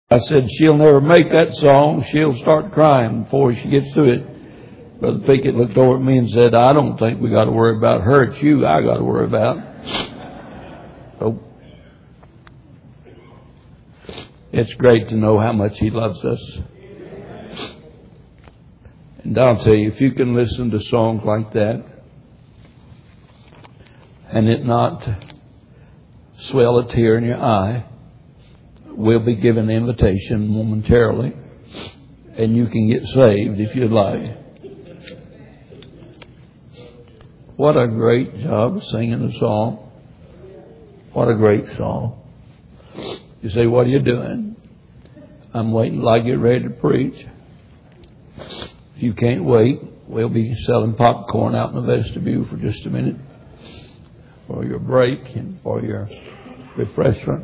I said, she'll never make that song. She'll start crying before she gets through it. Brother Pickett looked over at me and said, I don't think we got to worry about her. It's you I got to worry about. So it's great to know how much He loves us. And I'll tell you, if you can listen to songs like that and it not swell a tear in your eye, we'll be given the invitation momentarily, and you can get saved if you'd like. What a great job of singing a song. What a great song. You say, what are you doing? I'm waiting till I get ready to preach. If you can't wait, we'll be selling popcorn out in the vestibule for just a minute for your break and for your refreshment.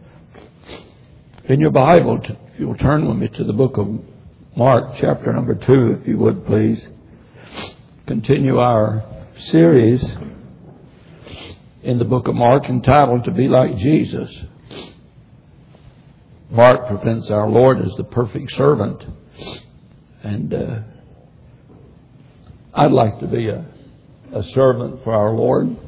In your Bible, if you'll turn with me to the book of Mark, chapter number 2, if you would please. Continue our series in the book of Mark entitled To Be Like Jesus. Mark presents our Lord as the perfect servant. And I'd like to be a servant for our Lord.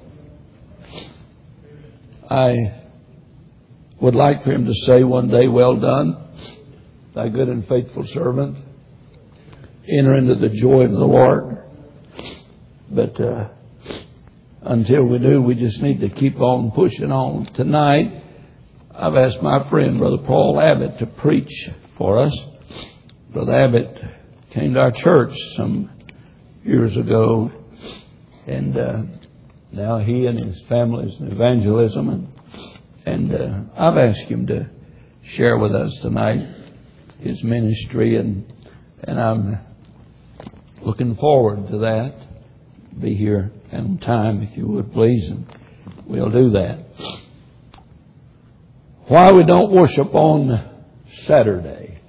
I would like for Him to say one day, well done, thy good and faithful servant. Enter into the joy of the Lord. But until we do, we just need to keep on pushing on. Tonight, I've asked my friend, Brother Paul Abbott, to preach for us. Brother Abbott came to our church some years ago, and now he and his family is in evangelism, and I've asked him to share with us tonight his ministry, and I'm looking forward to that. Be here on time, if you would please, and we'll do that. Why we don't worship on Saturday?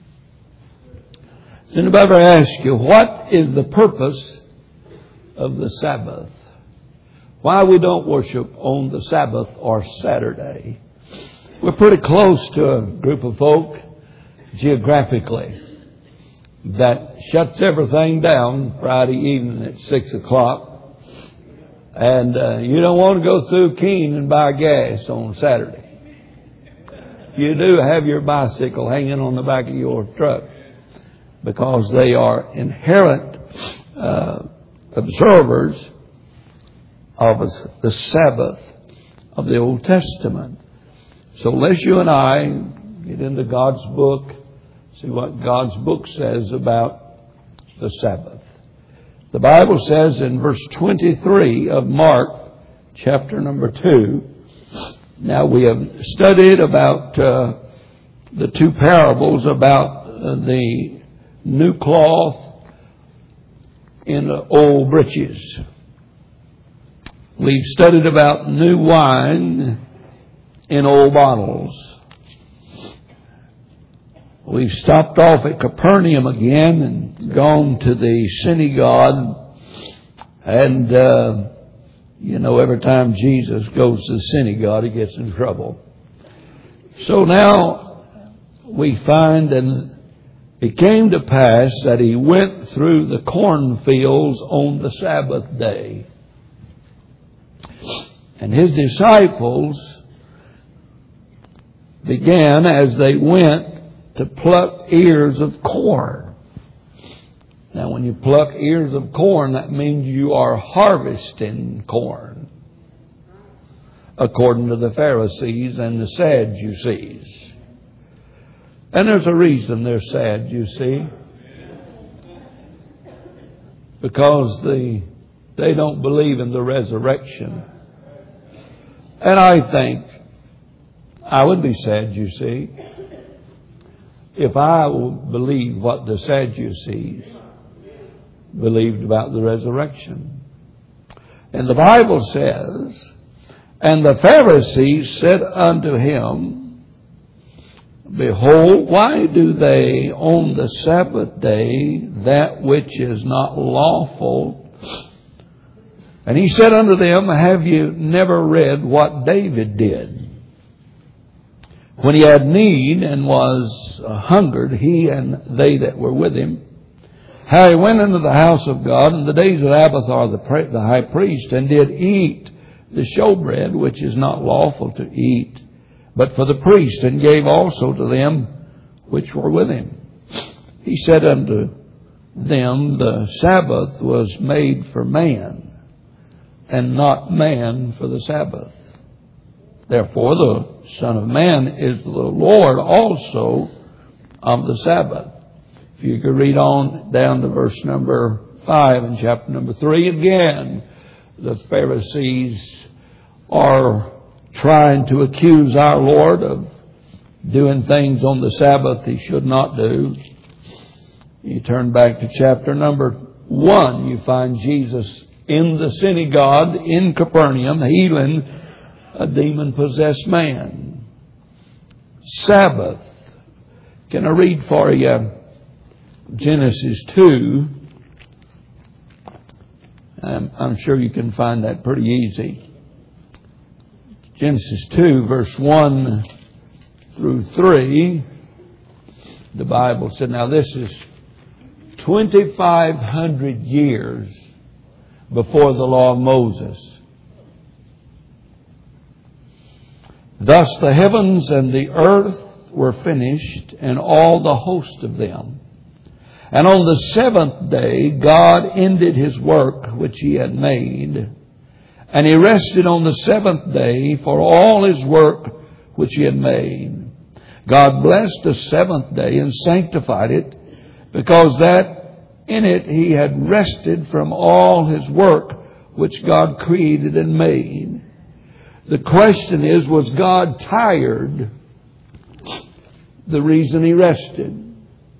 Does anybody ever ask you, what is the purpose of the Sabbath? Why we don't worship on the Sabbath or Saturday? We're pretty close to a group of folk geographically that shuts everything down Friday evening at 6 o'clock. And you don't want to go through Keene and buy gas on Saturday. You do have your bicycle hanging on the back of your truck because they are inherent observers of the Sabbath of the Old Testament. So unless you and I get into God's book, see what God's book says about the Sabbath. The Bible says in verse 23 of Mark, chapter number 2, now we have studied about the two parables about the new cloth in old breeches. We've studied about new wine in old bottles. We've stopped off at Capernaum again and gone to the synagogue. And, every time Jesus goes to the synagogue, He gets in trouble. So now we find, and it came to pass that He went through the cornfields on the Sabbath day. And His disciples began, as they went, to pluck ears of corn. Now, when you pluck ears of corn, that means you are harvesting corn, according to the Pharisees and the Sadducees. And there's a reason they're sad, you see. Because they don't believe in the resurrection. And I think I would be sad, you see, if I believed what the Sadducees believed about the resurrection. And the Bible says, and the Pharisees said unto Him, behold, why do they on the Sabbath day that which is not lawful? And He said unto them, have you never read what David did when he had need and was hungered, he and they that were with him, how he went into the house of God in the days of Abiathar the high priest, and did eat the showbread, which is not lawful to eat, but for the priest, and gave also to them which were with him. He said unto them, the Sabbath was made for man, and not man for the Sabbath. Therefore the Son of Man is the Lord also of the Sabbath. If you could read on down to verse number 5 in chapter number 3 again, the Pharisees are trying to accuse our Lord of doing things on the Sabbath he should not do. You turn back to chapter number 1, you find Jesus in the synagogue in Capernaum healing a demon-possessed man. Sabbath. Can I read for you Genesis 2? I'm sure you can find that pretty easy. Genesis 2, verse 1 through 3. The Bible said, now this is 2,500 years before the law of Moses. Thus the heavens and the earth were finished, and all the host of them. And on the seventh day God ended his work which he had made, and he rested on the seventh day for all his work which he had made. God blessed the seventh day and sanctified it, because that in it he had rested from all his work which God created and made. The question is, was God tired? The reason he rested?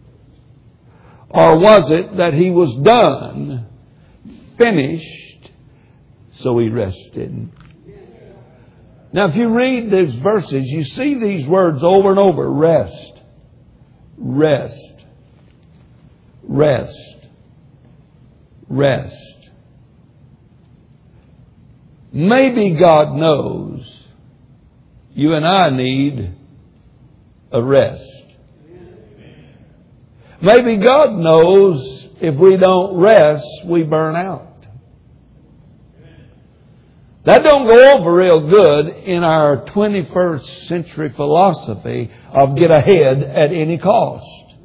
Or was it that he was done, finished, so he rested? Now if you read these verses, you see these words over and over. Rest. Rest. Rest. Rest. Maybe God knows you and I need a rest. Maybe God knows if we don't rest, we burn out. That don't go over real good in our 21st century philosophy of get ahead at any cost.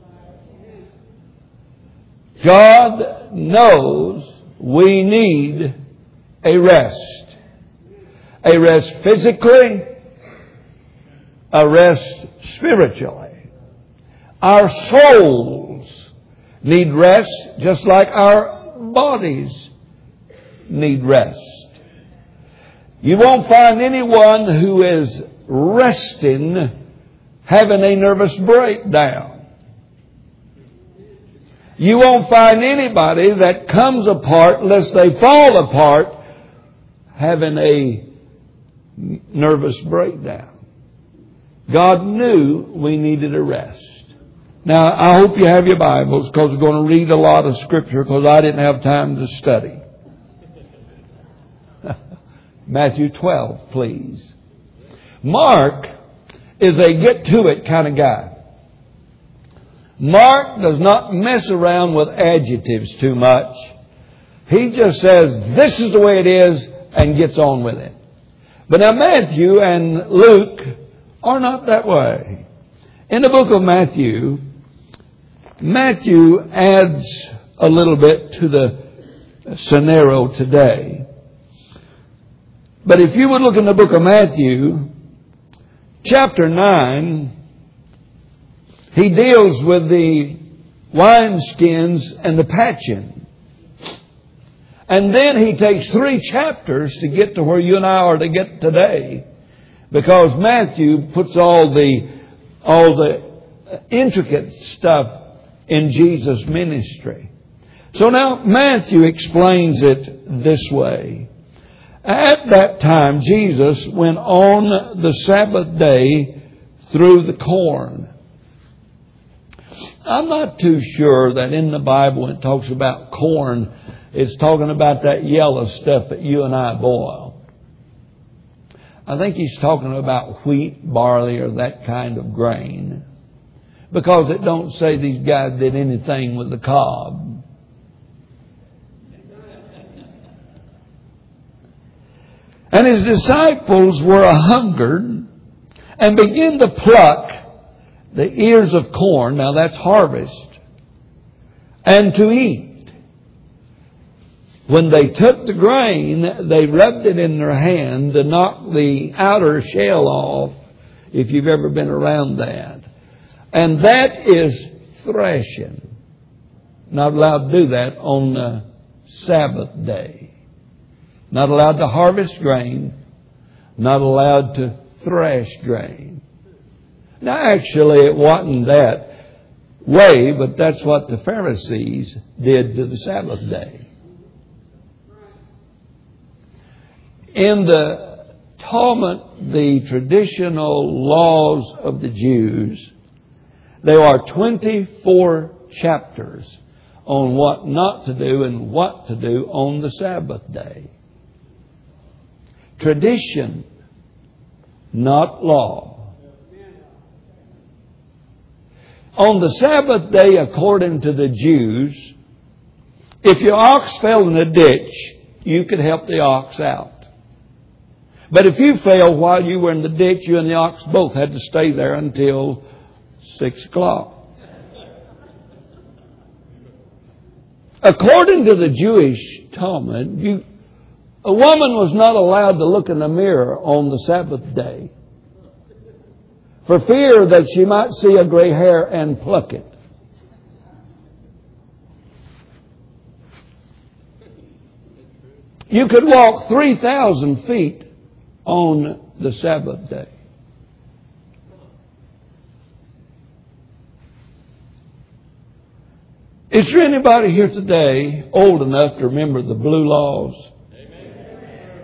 God knows we need a rest. A rest physically, a rest spiritually. Our souls need rest just like our bodies need rest. You won't find anyone who is resting having a nervous breakdown. You won't find anybody that comes apart lest they fall apart having a nervous breakdown. God knew we needed a rest. Now, I hope you have your Bibles, because we're going to read a lot of Scripture, because I didn't have time to study. Matthew 12, please. Mark is a get-to-it kind of guy. Mark does not mess around with adjectives too much. He just says, this is the way it is, and gets on with it. But now Matthew and Luke are not that way. In the book of Matthew, Matthew adds a little bit to the scenario today. But if you would look in the book of Matthew, chapter 9, he deals with the wineskins and the patching. And then he takes 3 chapters to get to where you and I are to get today. Because Matthew puts all the intricate stuff in Jesus' ministry. So now Matthew explains it this way. At that time, Jesus went on the Sabbath day through the corn. I'm not too sure that in the Bible when it talks about corn, it's talking about that yellow stuff that you and I boil. I think he's talking about wheat, barley, or that kind of grain. Because it don't say these guys did anything with the cob. And his disciples were a-hungered and began to pluck the ears of corn. Now that's harvest. And to eat. When they took the grain, they rubbed it in their hand to knock the outer shell off, if you've ever been around that. And that is threshing. Not allowed to do that on the Sabbath day. Not allowed to harvest grain. Not allowed to thresh grain. Now actually it wasn't that way, but that's what the Pharisees did to the Sabbath day. In the Talmud, the traditional laws of the Jews, there are 24 chapters on what not to do and what to do on the Sabbath day. Tradition, not law. On the Sabbath day, according to the Jews, if your ox fell in a ditch, you could help the ox out. But if you fell while you were in the ditch, you and the ox both had to stay there until 6 o'clock. According to the Jewish Talmud, a woman was not allowed to look in the mirror on the Sabbath day for fear that she might see a gray hair and pluck it. You could walk 3,000 feet on the Sabbath day. Is there anybody here today old enough to remember the blue laws? Amen.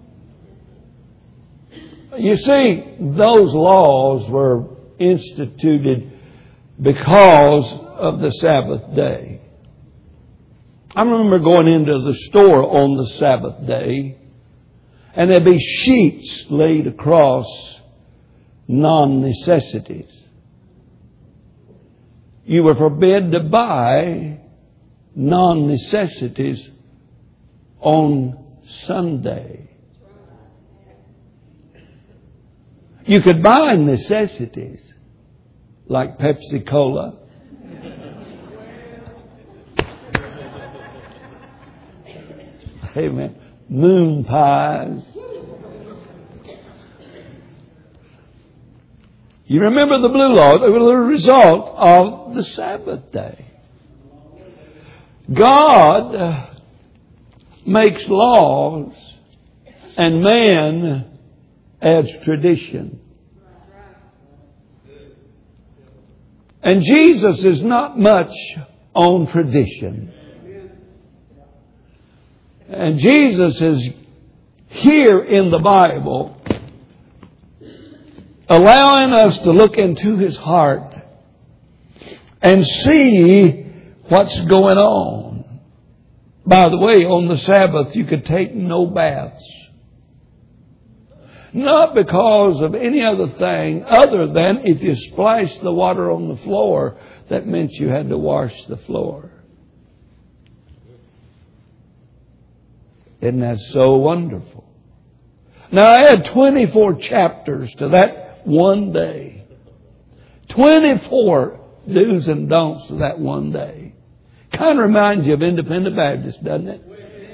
You see, those laws were instituted because of the Sabbath day. I remember going into the store on the Sabbath day, and there'd be sheets laid across non-necessities. You were forbid to buy non-necessities on Sunday. You could buy necessities like Pepsi Cola. Amen. Moon pies. You remember the blue laws? They were the result of the Sabbath day. God makes laws and man adds tradition. And Jesus is not much on tradition. And Jesus is here in the Bible allowing us to look into His heart and see what's going on. By the way, on the Sabbath you could take no baths. Not because of any other thing other than if you splashed the water on the floor, that meant you had to wash the floor. Isn't that so wonderful? Now I had 24 chapters to that one day. 24 do's and don'ts to that one day. Kind of reminds you of Independent Baptist, doesn't it?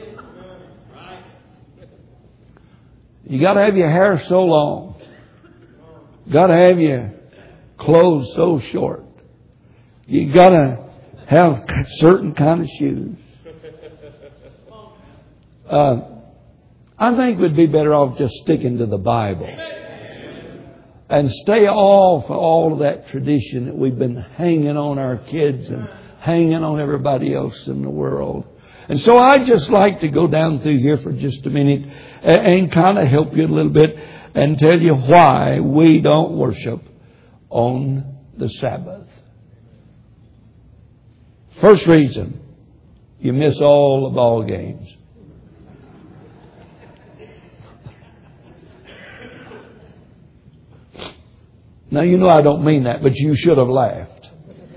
You got to have your hair so long. Got to have your clothes so short. You got to have certain kind of shoes. I think we'd be better off just sticking to the Bible and stay off all of that tradition that we've been hanging on our kids and hanging on everybody else in the world. And so I'd just like to go down through here for just a minute and kind of help you a little bit and tell you why we don't worship on the Sabbath. First reason, you miss all the ball games. Now, you know I don't mean that, but you should have laughed.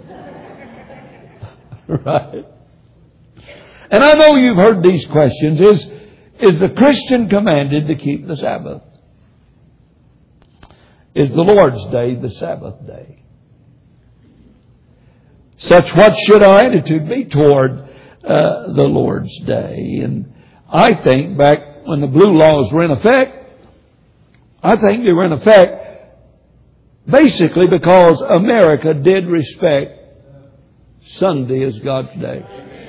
Right? And I know you've heard these questions. Is the Christian commanded to keep the Sabbath? Is the Lord's Day the Sabbath day? Such what should our attitude be toward the Lord's Day? And I think back when the blue laws were in effect, I think they were in effect basically because America did respect Sunday as God's day.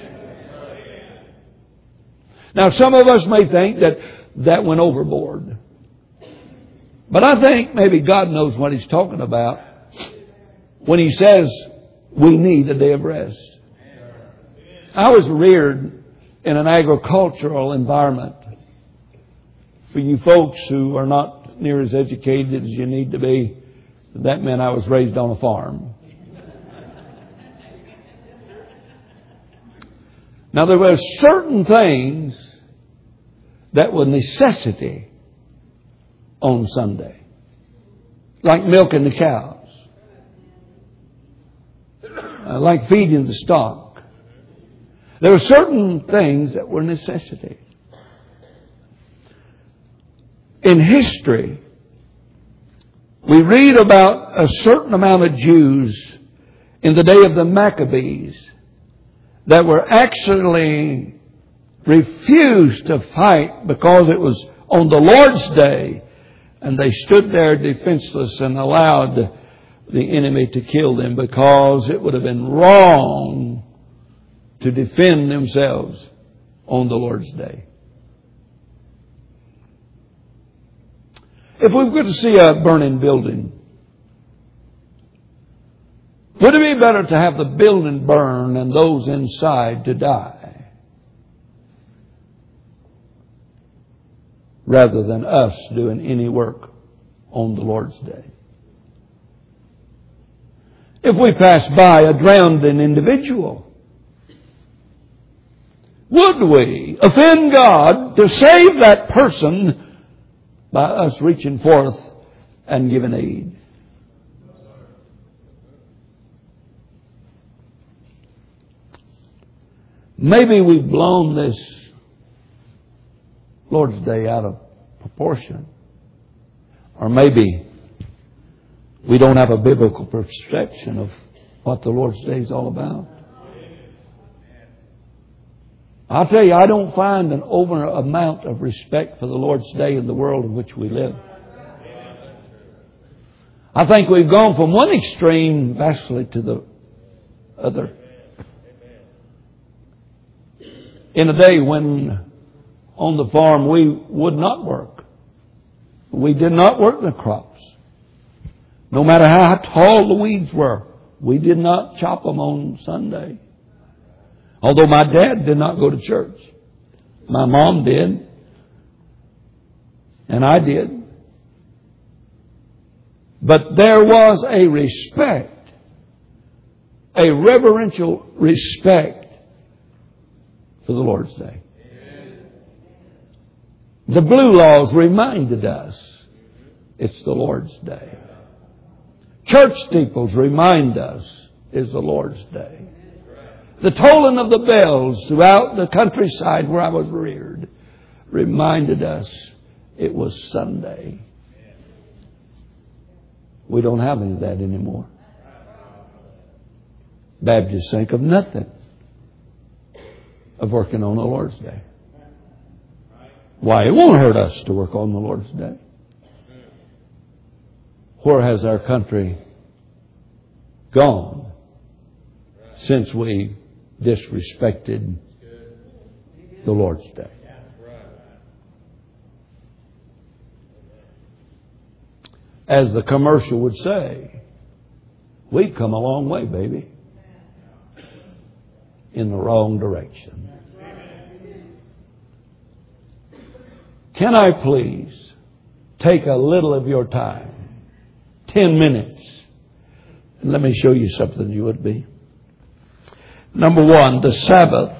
Now, some of us may think that went overboard. But I think maybe God knows what He's talking about when He says we need a day of rest. I was reared in an agricultural environment. For you folks who are not near as educated as you need to be, that meant I was raised on a farm. Now, there were certain things that were necessity on Sunday, like milking the cows, like feeding the stock. There were certain things that were necessity. In history, we read about a certain amount of Jews in the day of the Maccabees that were actually refused to fight because it was on the Lord's Day, and they stood there defenseless and allowed the enemy to kill them because it would have been wrong to defend themselves on the Lord's Day. If we were to see a burning building, would it be better to have the building burn and those inside to die, rather than us doing any work on the Lord's Day? If we pass by a drowning individual, would we offend God to save that person by us reaching forth and giving aid? Maybe we've blown this Lord's Day out of proportion. Or maybe we don't have a biblical perception of what the Lord's Day is all about. I'll tell you, I don't find an over amount of respect for the Lord's Day in the world in which we live. I think we've gone from one extreme vastly to the other. In a day when on the farm we would not work. We did not work the crops. No matter how tall the weeds were, we did not chop them on Sunday. Although my dad did not go to church. My mom did. And I did. But there was a respect, a reverential respect for the Lord's Day. The blue laws reminded us it's the Lord's Day. Church steeples remind us it's the Lord's Day. The tolling of the bells throughout the countryside where I was reared reminded us it was Sunday. We don't have any of that anymore. Baptists think of nothing of working on the Lord's Day. Why, it won't hurt us to work on the Lord's Day. Where has our country gone since we disrespected the Lord's Day? As the commercial would say, we've come a long way, baby. In the wrong direction. Can I please take a little of your time, 10 minutes, and let me show you something you would be. Number one, the Sabbath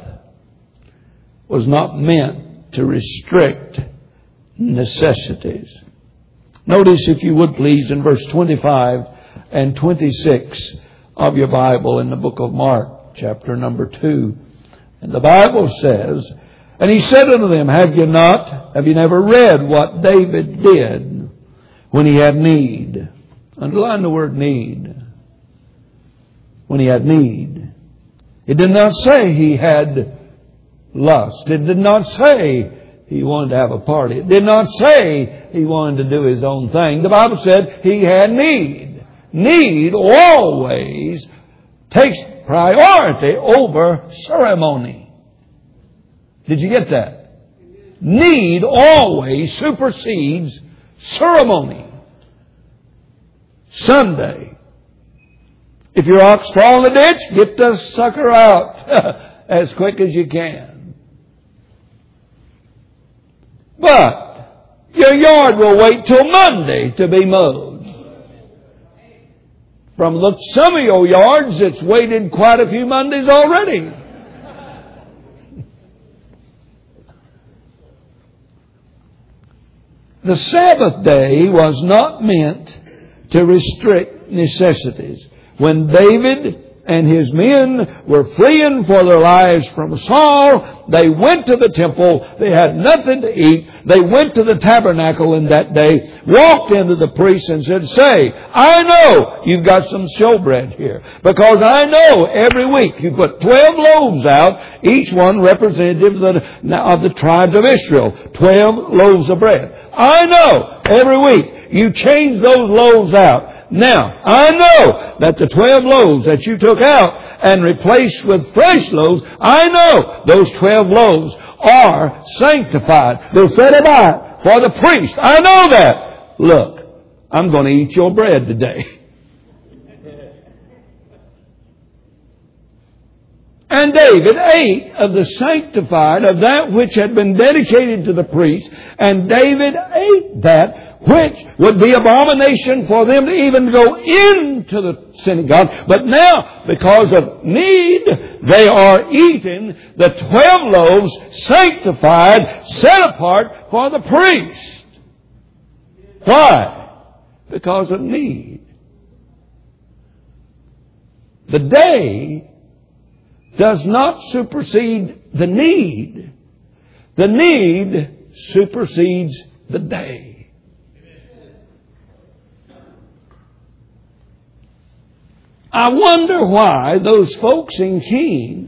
was not meant to restrict necessities. Notice, if you would please, in verse 25 and 26 of your Bible in the book of Mark, chapter number 2. And the Bible says, "And he said unto them, have you never read what David did when he had need?" Underline the word need. When he had need. It did not say he had lust. It did not say he wanted to have a party. It did not say he wanted to do his own thing. The Bible said he had need. Need always takes priority over ceremony. Did you get that? Need always supersedes ceremony. Sunday, if your ox fall in the ditch, get the sucker out as quick as you can. But your yard will wait till Monday to be mowed. From some of your yards, it's waited quite a few Mondays already. The Sabbath day was not meant to restrict necessities. When David and his men were fleeing for their lives from Saul, they went to the temple. They had nothing to eat. They went to the tabernacle in that day, walked into the priest and said, "Say, I know you've got some showbread here, because I know every week you put 12 loaves out, each one representative of the tribes of Israel. 12 loaves of bread. I know every week you change those loaves out. Now, I know that the 12 loaves that you took out and replaced with fresh loaves, I know those 12 loaves are sanctified. They're set apart for the priest. I know that. Look, I'm going to eat your bread today." And David ate of the sanctified, of that which had been dedicated to the priest. And David ate that which would be abomination for them to even go into the synagogue. But now, because of need, they are eating the 12 loaves sanctified, set apart for the priest. Why? Because of need. The day does not supersede the need. The need supersedes the day. I wonder why those folks in Keene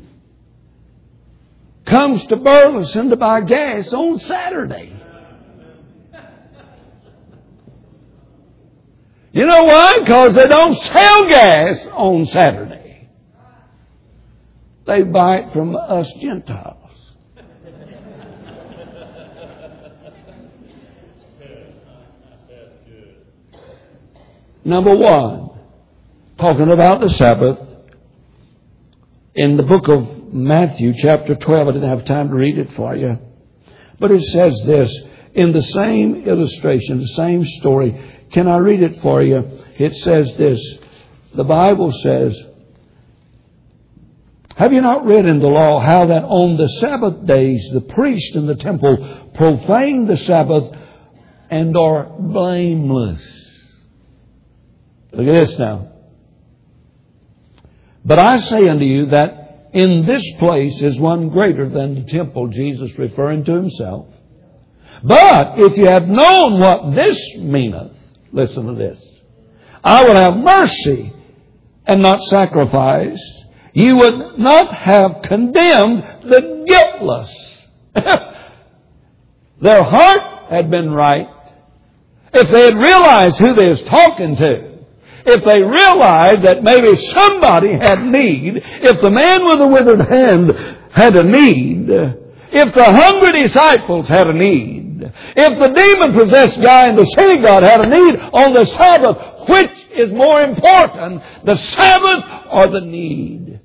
comes to Burleson to buy gas on Saturday. You know why? Because they don't sell gas on Saturday. They buy it from us Gentiles. Number one, talking about the Sabbath, in the book of Matthew, chapter 12, I didn't have time to read it for you, but it says this, in the same illustration, the same story. Can I read it for you? It says this, the Bible says, "Have you not read in the law how that on the Sabbath days the priest in the temple profane the Sabbath and are blameless?" Look at this now. "But I say unto you that in this place is one greater than the temple," Jesus referring to himself. "But if you had known what this meaneth," listen to this, "I will have mercy and not sacrifice, you would not have condemned the guiltless." Their heart had been right. If they had realized who they was talking to, if they realized that maybe somebody had need, if the man with the withered hand had a need, if the hungry disciples had a need, if the demon-possessed guy in the synagogue had a need on the Sabbath, which is more important, the Sabbath or the need?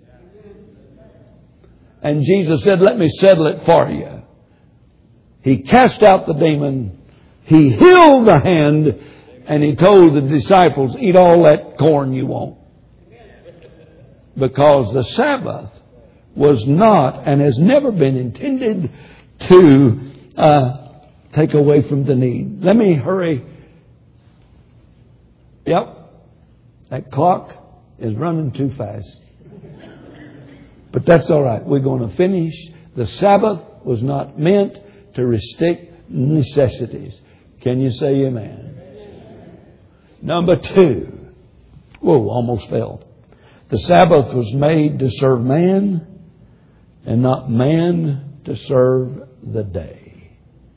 And Jesus said, "Let me settle it for you." He cast out the demon. He healed the hand. And he told the disciples, "Eat all that corn you want." Because the Sabbath was not and has never been intended to take away from the need. Let me hurry Yep. That clock is running too fast. But that's all right. We're going to finish. The Sabbath was not meant to restrict necessities. Can you say amen? Number 2. Whoa, almost fell. The Sabbath was made to serve man and not man to serve the day.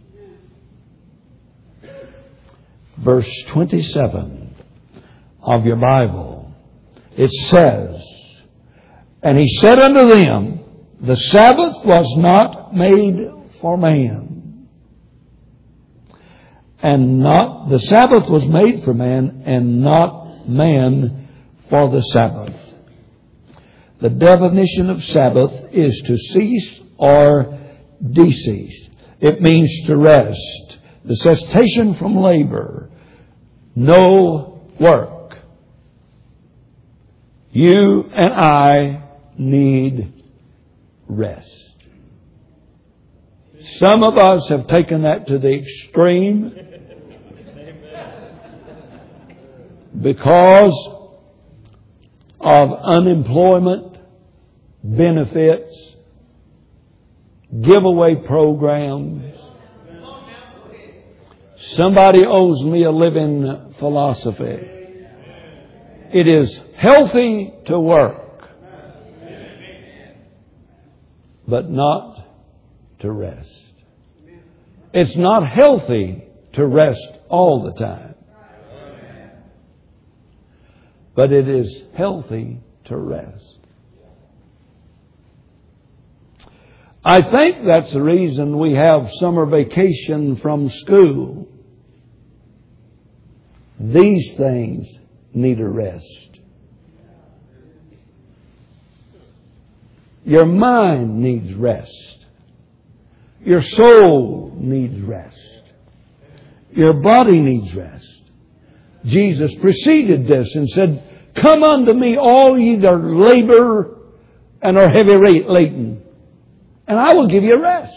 Verse 27 of your Bible. It says, and he said unto them, the Sabbath was not made for man. And not, the Sabbath was made for man and not man for the Sabbath. The definition of Sabbath is to cease or decease. It means to rest. The cessation from labor. No work. You and I need rest. Some of us have taken that to the extreme because of unemployment, benefits, giveaway programs. Somebody owes me a living philosophy. It is healthy to work, but not to rest. It's not healthy to rest all the time, but it is healthy to rest. I think that's the reason we have summer vacation from school. These things need a rest. Your mind needs rest. Your soul needs rest. Your body needs rest. Jesus preceded this and said, come unto me, all ye that labor and are heavy laden, and I will give you rest.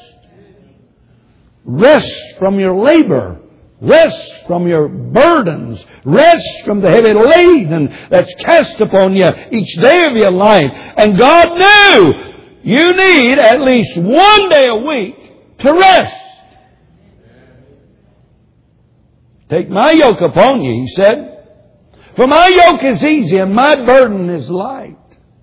Rest from your labor. Rest from your burdens. Rest from the heavy laden that's cast upon you each day of your life. And God knew you need at least one day a week to rest. Take my yoke upon you, He said. For my yoke is easy and my burden is light.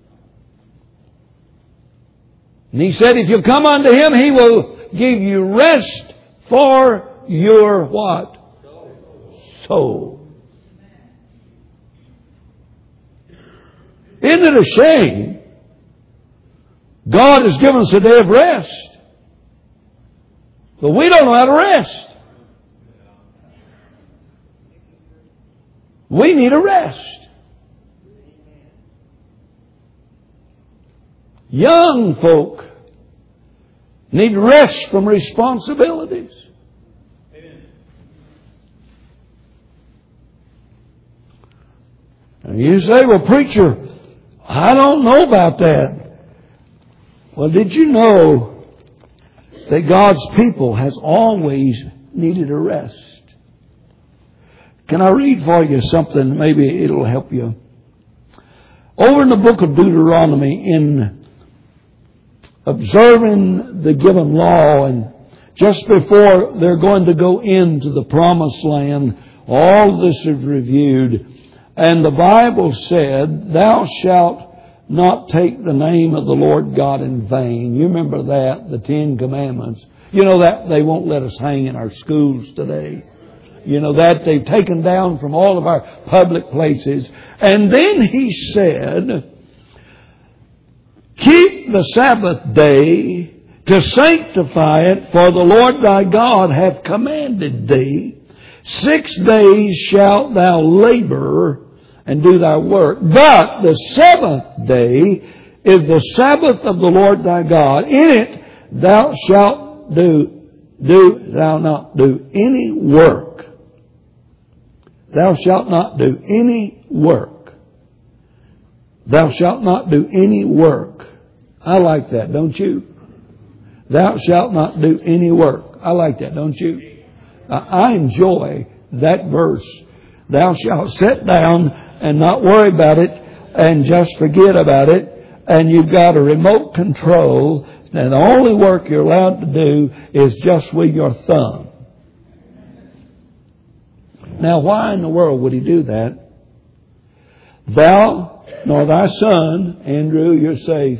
And He said, if you come unto Him, He will give you rest for your what? Soul. Isn't it a shame? God has given us a day of rest, but we don't know how to rest. We need a rest. Young folk need rest from responsibilities. And you say, well, preacher, I don't know about that. Well, did you know that God's people has always needed a rest? Can I read for you something? Maybe it'll help you. Over in the book of Deuteronomy, in observing the given law, and just before they're going to go into the promised land, all this is reviewed. And the Bible said, thou shalt not take the name of the Lord God in vain. You remember that, the 10 Commandments. You know that they won't let us hang in our schools today. You know that they've taken down from all of our public places. And then He said, keep the Sabbath day to sanctify it, for the Lord thy God hath commanded thee. 6 days shalt thou labor and do thy work. But the 7th day is the Sabbath of the Lord thy God. In it thou shalt thou not do any work. Thou shalt not do any work. Thou shalt not do any work. I like that, don't you? Thou shalt not do any work. I like that, don't you? I enjoy that verse. Thou shalt sit down and not worry about it and just forget about it. And you've got a remote control. And the only work you're allowed to do is just with your thumb. Now, why in the world would he do that? Thou, nor thy son, Andrew, you're safe.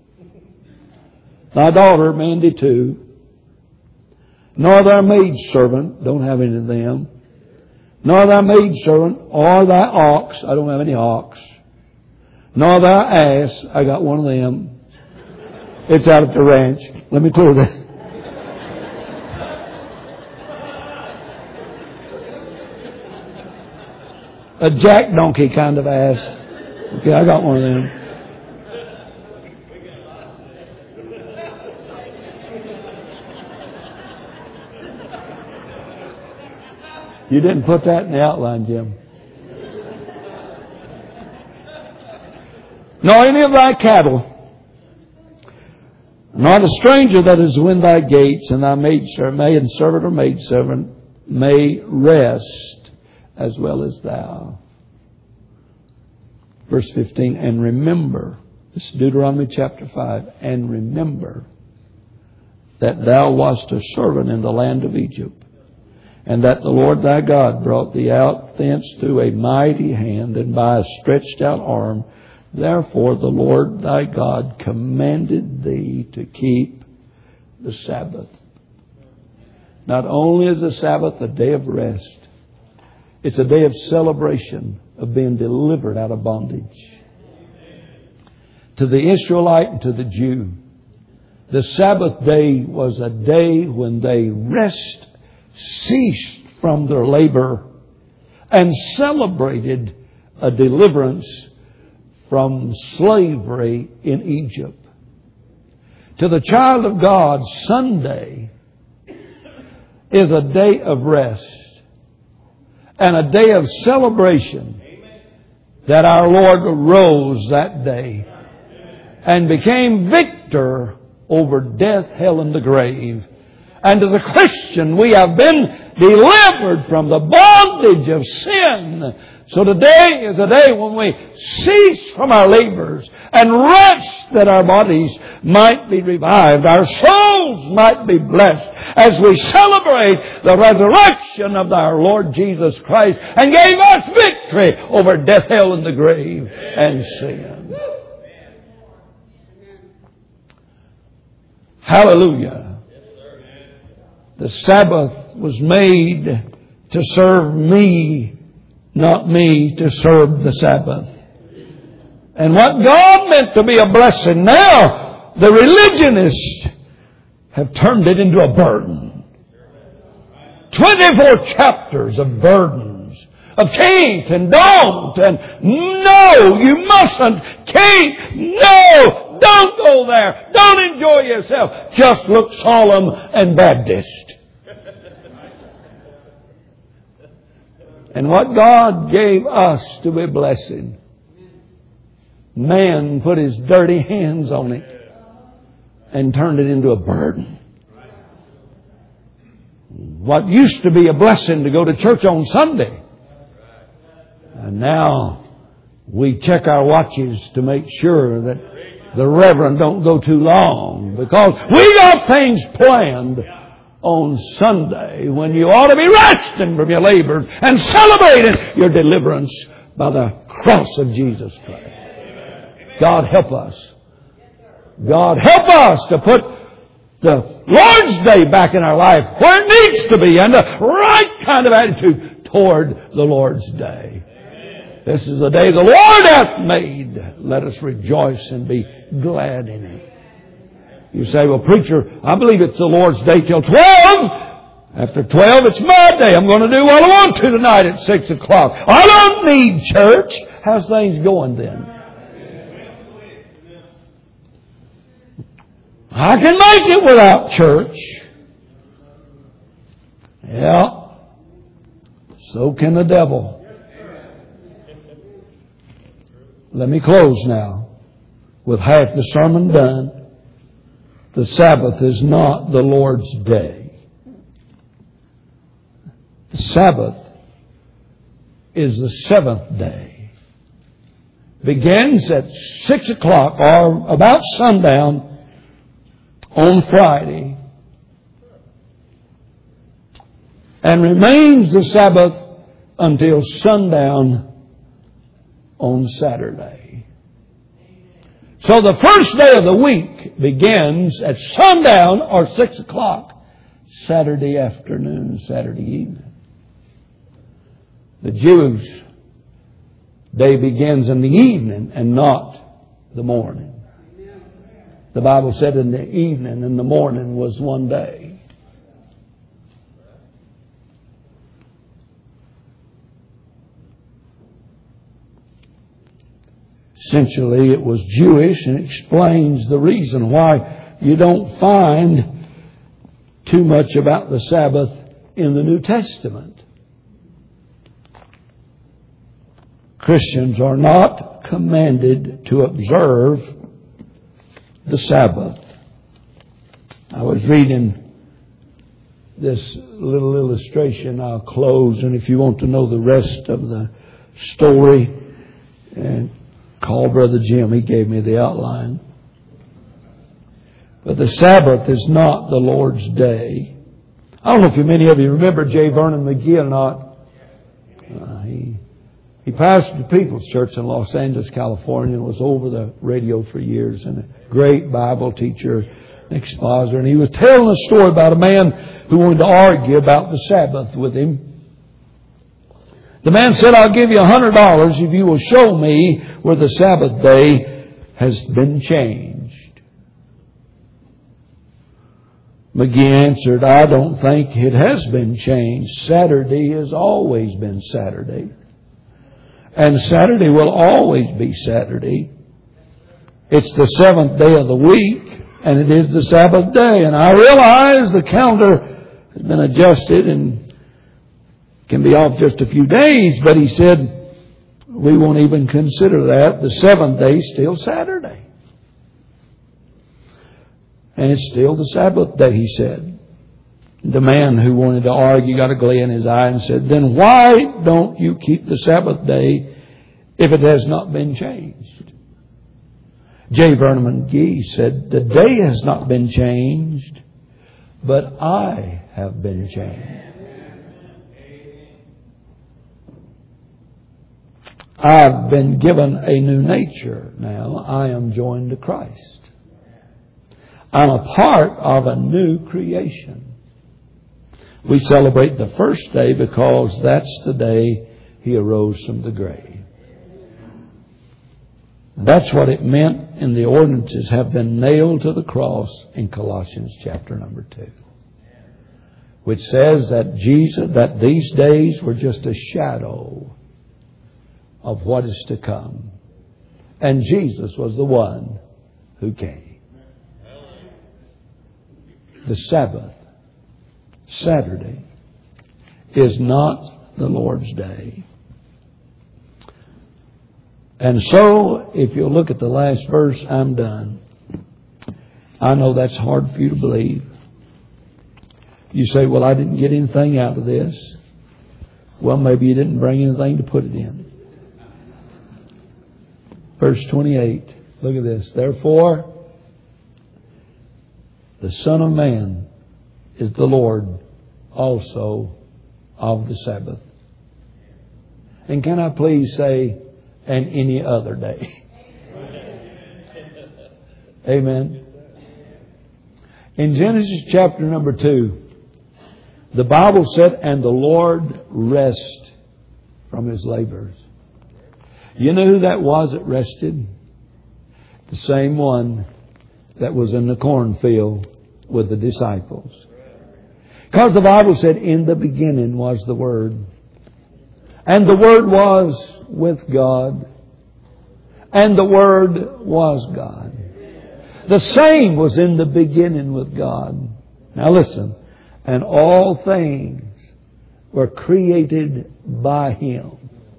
Thy daughter, Mandy, too. Nor thy maidservant, don't have any of them. Nor thy maidservant, or thy ox, I don't have any ox. Nor thy ass, I got one of them. It's out at the ranch. Let me clear that. A jack donkey kind of ass. Okay, I got one of them. You didn't put that in the outline, Jim. Nor any of thy cattle, nor the stranger that is within thy gates, and thy maidservant or maidservant may rest as well as thou. Verse 15, and remember, this is Deuteronomy chapter 5, and remember that thou wast a servant in the land of Egypt, and that the Lord thy God brought thee out thence through a mighty hand and by a stretched out arm. Therefore the Lord thy God commanded thee to keep the Sabbath. Not only is the Sabbath a day of rest, it's a day of celebration of being delivered out of bondage. To the Israelite and to the Jew, the Sabbath day was a day when they ceased from their labor and celebrated a deliverance from slavery in Egypt. To the child of God, Sunday is a day of rest and a day of celebration that our Lord rose that day and became victor over death, hell, and the grave. And to the Christian, we have been delivered from the bondage of sin. So today is a day when we cease from our labors and rest that our bodies might be revived, our souls might be blessed as we celebrate the resurrection of our Lord Jesus Christ and gave us victory over death, hell, and the grave and sin. Hallelujah. The Sabbath was made to serve me, not me to serve the Sabbath. And what God meant to be a blessing, now the religionists have turned it into a burden. 24 chapters of burdens, of can't and don't, and no, you mustn't, can't, no, don't go there, don't enjoy yourself, just look solemn and Baptist. And what God gave us to be blessing, man put his dirty hands on it and turned it into a burden. What used to be a blessing to go to church on Sunday, and now we check our watches to make sure that the reverend don't go too long, because we got things planned on Sunday when you ought to be resting from your labors and celebrating your deliverance by the cross of Jesus Christ. God help us. God help us to put the Lord's Day back in our life where it needs to be, and the right kind of attitude toward the Lord's Day. This is the day the Lord hath made. Let us rejoice and be glad in it. You say, well, preacher, I believe it's the Lord's Day till 12. After 12, it's my day. I'm going to do what I want to tonight at 6 o'clock. I don't need church. How's things going then? I can make it without church. Yeah. So can the devil. Let me close now with half the sermon done. The Sabbath is not the Lord's day. The Sabbath is the seventh day. Begins at 6 o'clock or about sundown on Friday and remains the Sabbath until sundown on Saturday. So the first day of the week begins at sundown or 6 o'clock Saturday afternoon, Saturday evening. The Jews' day begins in the evening and not the morning. The Bible said in the evening and the morning was one day. Essentially, it was Jewish, and explains the reason why you don't find too much about the Sabbath in the New Testament. Christians are not commanded to observe the Sabbath. I was reading this little illustration. I'll close, and if you want to know the rest of the story, and call Brother Jim. He gave me the outline. But the Sabbath is not the Lord's day. I don't know if many of you remember J. Vernon McGee or not. He pastored the People's Church in Los Angeles, California, and was over the radio for years, and a great Bible teacher, expositor. And he was telling a story about a man who wanted to argue about the Sabbath with him. The man said, I'll give you $100 if you will show me where the Sabbath day has been changed. McGee answered, I don't think it has been changed. Saturday has always been Saturday. And Saturday will always be Saturday. It's the seventh day of the week, and it is the Sabbath day. And I realize the calendar has been adjusted and can be off just a few days, but he said, we won't even consider that. The seventh day is still Saturday. And it's still the Sabbath day, he said. The man who wanted to argue got a glare in his eye and said, then why don't you keep the Sabbath day if it has not been changed? J. Vernon McGee said, the day has not been changed, but I have been changed. I've been given a new nature now. I am joined to Christ. I'm a part of a new creation. We celebrate the first day because that's the day He arose from the grave. That's what it meant in the ordinances have been nailed to the cross in Colossians chapter number 2. Which says that these days were just a shadow of what is to come. And Jesus was the one who came. The Sabbath, Saturday, is not the Lord's day. And so, if you'll look at the last verse, I'm done. I know that's hard for you to believe. You say, well, I didn't get anything out of this. Well, maybe you didn't bring anything to put it in. Verse 28, look at this. Therefore, the Son of Man is the Lord also of the Sabbath. And can I please say, and any other day? Amen. In Genesis chapter number 2, the Bible said, and the Lord rest from His labors. You know who that was that rested? The same one that was in the cornfield with the disciples. Because the Bible said, in the beginning was the Word. And the Word was with God. And the Word was God. The same was in the beginning with God. Now listen. And all things were created by Him.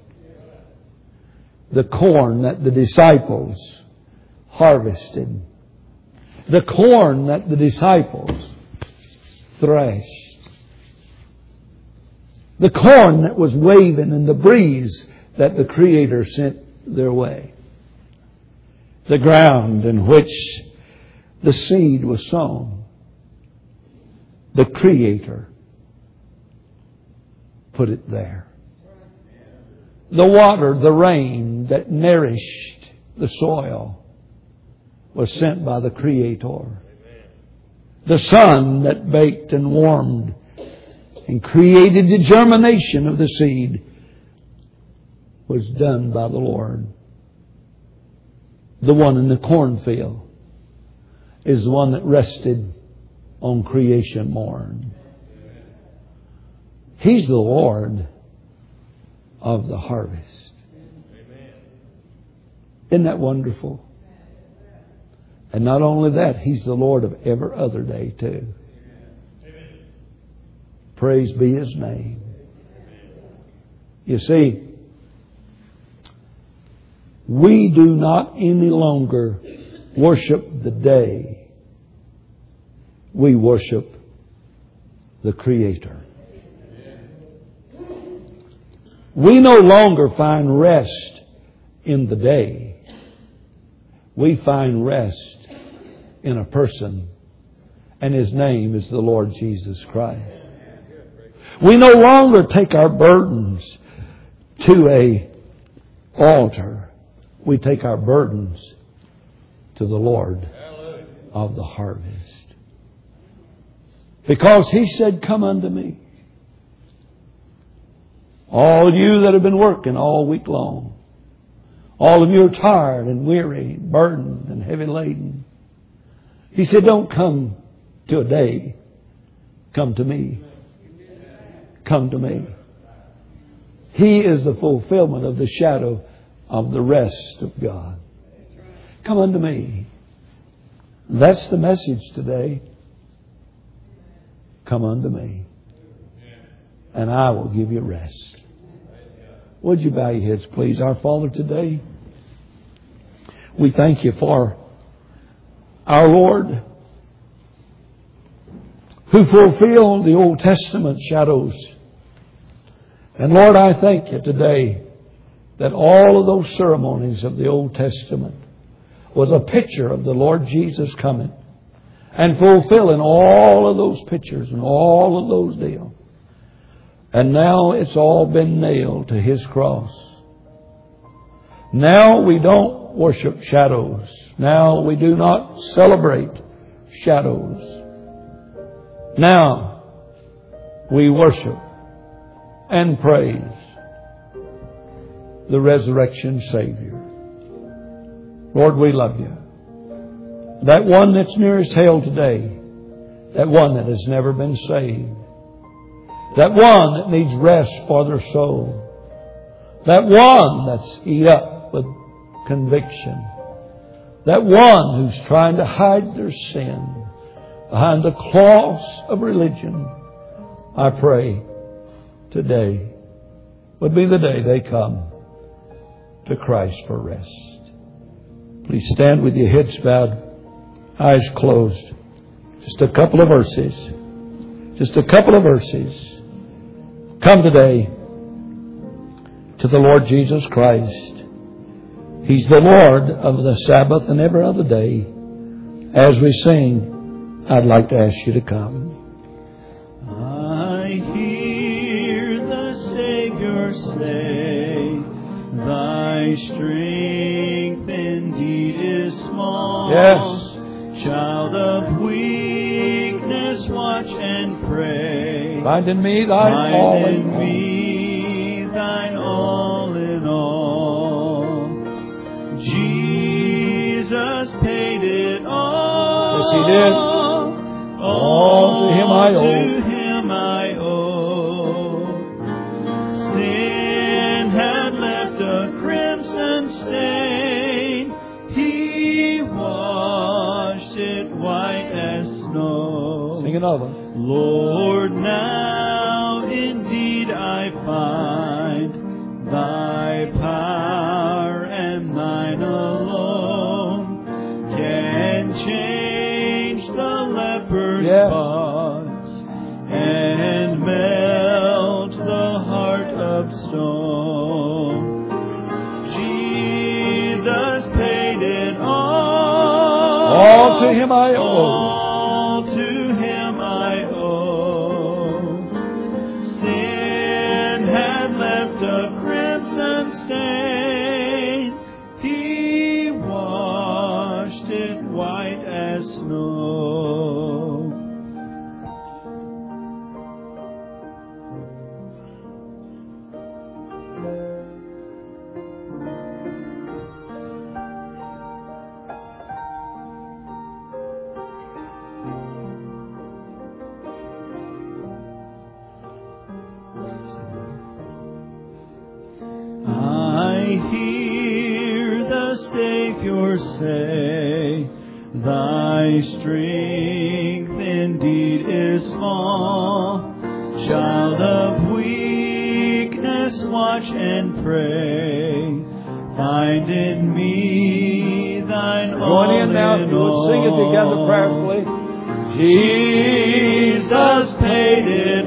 The corn that the disciples harvested. The corn that the disciples threshed. The corn that was waving in the breeze that the Creator sent their way. The ground in which the seed was sown. The Creator put it there. The water, the rain that nourished the soil was sent by the Creator. The sun that baked and warmed and created the germination of the seed was done by the Lord. The one in the cornfield is the one that rested on creation morn. He's the Lord of the harvest. Isn't that wonderful? And not only that, He's the Lord of every other day too. Praise be His name. You see, we do not any longer worship the day. We worship the Creator. We no longer find rest in the day. We find rest in a person, and His name is the Lord Jesus Christ. We no longer take our burdens to an altar. We take our burdens to the Lord of the harvest. Because He said, "Come unto me, all you that have been working all week long. All of you are tired and weary, burdened and heavy laden." He said, "Don't come to a day. Come to me. Come to me." He is the fulfillment of the shadow of the rest of God. Come unto me. That's the message today. Come unto me, and I will give you rest. Would you bow your heads, please? Our Father, today, we thank You for our Lord, who fulfilled the Old Testament shadows. And Lord, I thank You today that all of those ceremonies of the Old Testament was a picture of the Lord Jesus coming and fulfilling all of those pictures and all of those deals. And now it's all been nailed to His cross. Now we don't worship shadows. Now we do not celebrate shadows. Now we worship and praise the resurrection Savior. Lord, we love You. That one that's nearest hell today, that one that has never been saved, that one that needs rest for their soul, that one that's eat up with conviction, that one who's trying to hide their sin behind the cross of religion, I pray today would be the day they come to Christ for rest. Please stand with your heads bowed, eyes closed. Just a couple of verses. Just a couple of verses. Come today to the Lord Jesus Christ. He's the Lord of the Sabbath and every other day. As we sing, I'd like to ask you to come. I hear the Savior say, "Thy strength indeed is small. Yes. Child of weakness, watch and pray. Find in me thine all Find in in all." me thine all in all. Jesus paid it all. Yes, He did. All to Him I owe. To Him I owe. Sin had left a crimson stain. He washed it white as snow. Sing another. Lord, now indeed I find Thy power and Thine alone can change the leper's Yes. spots and melt the to Him I owe. All to Him I owe. Sin had left a crimson stain. He washed it white as snow. I hear the Savior say, Thy strength indeed is small. Child of weakness, watch and pray. Find in me thine all Going in now, if you would sing it together prayerfully. Jesus paid it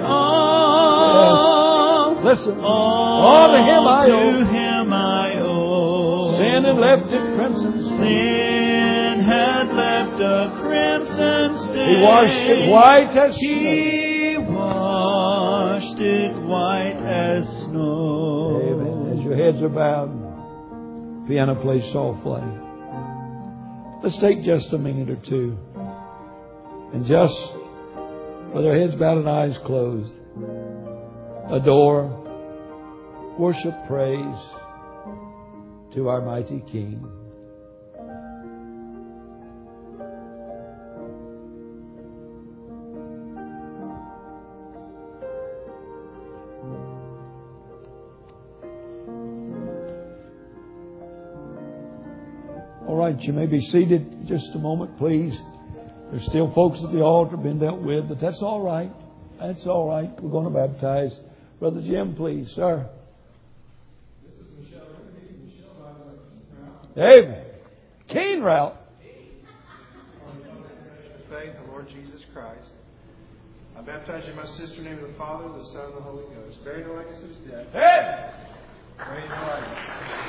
all. Yes. Listen. All to Him I owe. To Him I owe. Sin had left its crimson stain. Sin had left a crimson stain. He washed it white as snow. He washed it white as snow. Amen. As your heads are bowed, piano plays softly. Let's take just a minute or two. And just with our heads bowed and eyes closed, adore, worship, praise to our mighty King. All right, you may be seated just a moment, please. There's still folks at the altar being dealt with, but that's all right. That's all right. We're going to baptize. Brother Jim, please, sir. This is Michelle. Amen. Keen route. Faith in the Lord Jesus Christ. I baptize you in my sister in the name of the Father, the Son, and the Holy Ghost. Bury the likeness of His death. Amen. Raise the likeness.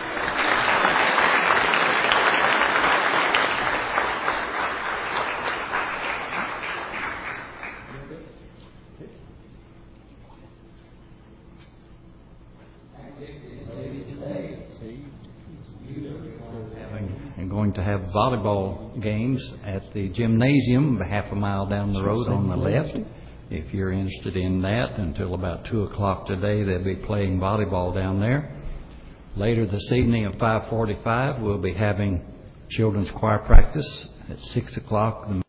And going to have volleyball games at the gymnasium half a mile down the road on the left. If you're interested in that, until about 2 o'clock today, they'll be playing volleyball down there. Later this evening at 5:45, we'll be having children's choir practice at 6 o'clock.